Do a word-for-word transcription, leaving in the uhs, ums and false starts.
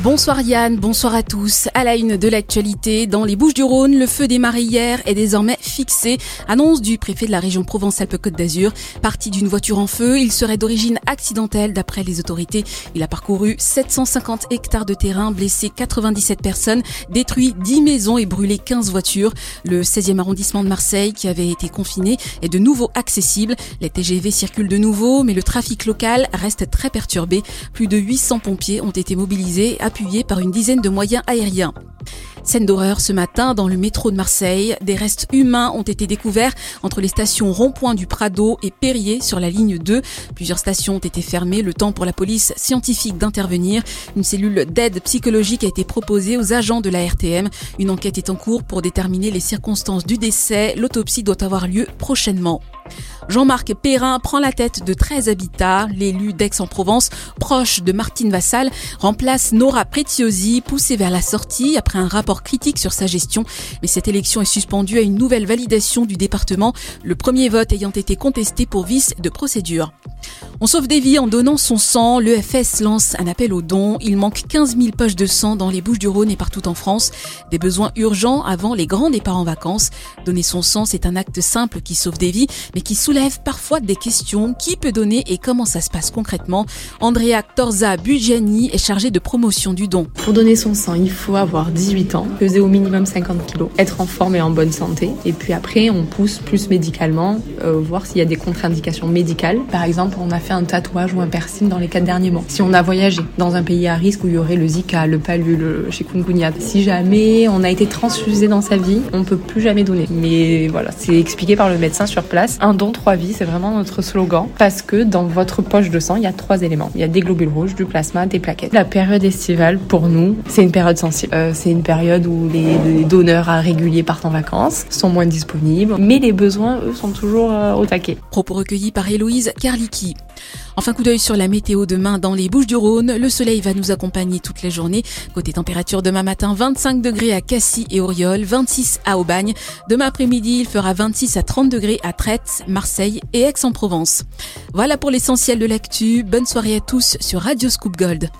Bonsoir Yann, bonsoir à tous. À la une de l'actualité, dans les Bouches-du-Rhône, le feu démarré hier est désormais fixé. Annonce du préfet de la région Provence-Alpes-Côte d'Azur. Parti d'une voiture en feu, il serait d'origine accidentelle d'après les autorités. Il a parcouru sept cent cinquante hectares de terrain, blessé quatre-vingt-dix-sept personnes, détruit dix maisons et brûlé quinze voitures. Le seizième arrondissement de Marseille, qui avait été confiné, est de nouveau accessible. Les T G V circulent de nouveau, mais le trafic local reste très perturbé. Plus de huit cents pompiers ont été mobilisés, appuyés par une dizaine de moyens aériens. Scène d'horreur ce matin dans le métro de Marseille. Des restes humains ont été découverts entre les stations Rond-Point du Prado et Périer sur la ligne deux. Plusieurs stations ont été fermées, le temps pour la police scientifique d'intervenir. Une cellule d'aide psychologique a été proposée aux agents de la R T M. Une enquête est en cours pour déterminer les circonstances du décès. L'autopsie doit avoir lieu prochainement. Jean-Marc Perrin prend la tête de treize habitats. L'élu d'Aix-en-Provence, proche de Martine Vassal, remplace Nora Preziosi, poussée vers la sortie après un rapport critique sur sa gestion. Mais cette élection est suspendue à une nouvelle validation du département, le premier vote ayant été contesté pour vice de procédure. On sauve des vies en donnant son sang. L'E F S lance un appel aux dons. Il manque quinze mille poches de sang dans les Bouches-du-Rhône et partout en France. Des besoins urgents avant les grands départs en vacances. Donner son sang, c'est un acte simple qui sauve des vies, mais qui soulève parfois des questions. Qui peut donner et comment ça se passe concrètement? Andrea Torza-Bugiani est chargée de promotion du don. Pour donner son sang, il faut avoir dix-huit ans, peser au minimum cinquante kilos, être en forme et en bonne santé. Et puis après, on pousse plus médicalement, euh, voir s'il y a des contre-indications médicales. Par exemple, on a fait un tatouage ou un piercing dans les quatre derniers mois. Si on a voyagé dans un pays à risque où il y aurait le Zika, le palu, le chikungunya, si jamais on a été transfusé dans sa vie, on peut plus jamais donner. Mais voilà, c'est expliqué par le médecin sur place. Un don, trois vies, c'est vraiment notre slogan parce que dans votre poche de sang, il y a trois éléments. Il y a des globules rouges, du plasma, des plaquettes. La période estivale, pour nous, c'est une période sensible. Euh, c'est une période où les, les donneurs à réguliers partent en vacances, sont moins disponibles, mais les besoins, eux, sont toujours euh, au taquet. Propos recueillis par Héloïse Karlicki. Enfin, coup d'œil sur la météo demain dans les Bouches-du-Rhône. Le soleil va nous accompagner toute la journée. Côté température, demain matin, vingt-cinq degrés à Cassis et Auriol, vingt-six à Aubagne. Demain après-midi, il fera vingt-six à trente degrés à Trètes, Marseille et Aix-en-Provence. Voilà pour l'essentiel de l'actu. Bonne soirée à tous sur Radio Scoop Gold.